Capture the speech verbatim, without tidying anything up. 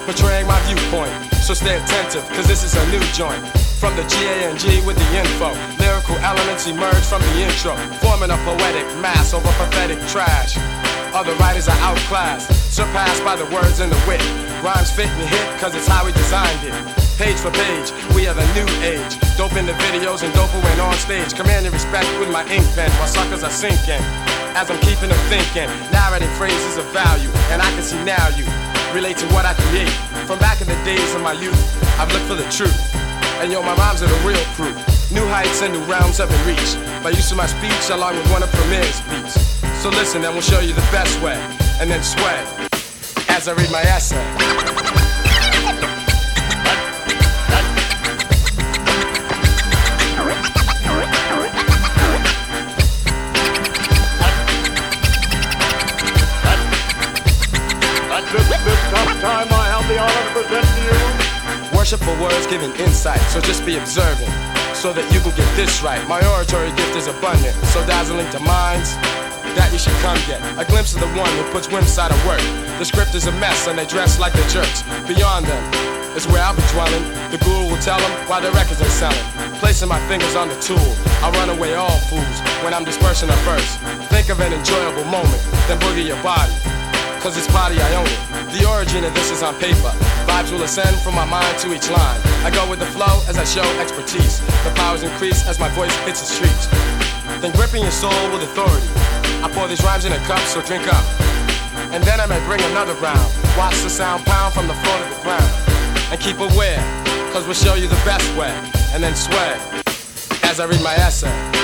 portraying my viewpoint. So stay attentive, cause this is a new joint. From the G A N G with the info, lyrical elements emerge from the intro, forming a poetic mass over pathetic trash. Other writers are outclassed, surpassed by the words and the wit. Rhymes fit and hit, cause it's how we designed it. Page for page, we are the new age. Dope in the videos and dope when on stage. Commanding respect with my ink pen while suckers are sinking. As I'm keeping them thinking, narrating phrases of value. And I can see now you relate to what I create. From back in the days of my youth, I've looked for the truth. And yo, my rhymes are the real proof. New heights and new realms have been reached by use of my speech along with one of Premier's beats. So listen and we'll show you the best way, and then sway as I read my essay. At this, this tough time I have the honor to present to you worshipful words giving insight, so just be observant so that you can get this right. My oratory gift is abundant, so dazzling to minds that you should come get a glimpse of the one who puts whims out of work. The script is a mess and they dress like the jerks. Beyond them is where I'll be dwelling. The guru will tell them why their records ain't selling. Placing my fingers on the tool, I run away all fools when I'm dispersing a verse. Think of an enjoyable moment, then boogie your body, cause it's party I own it. The origin of this is on paper. Vibes will ascend from my mind to each line. I go with the flow as I show expertise. The powers increase as my voice hits the streets. Then gripping your soul with authority, I pour these rhymes in a cup, so drink up. And then I may bring another round. Watch the sound pound from the floor to the ground. And keep aware, cause we'll show you the best way. And then sway as I read my essay.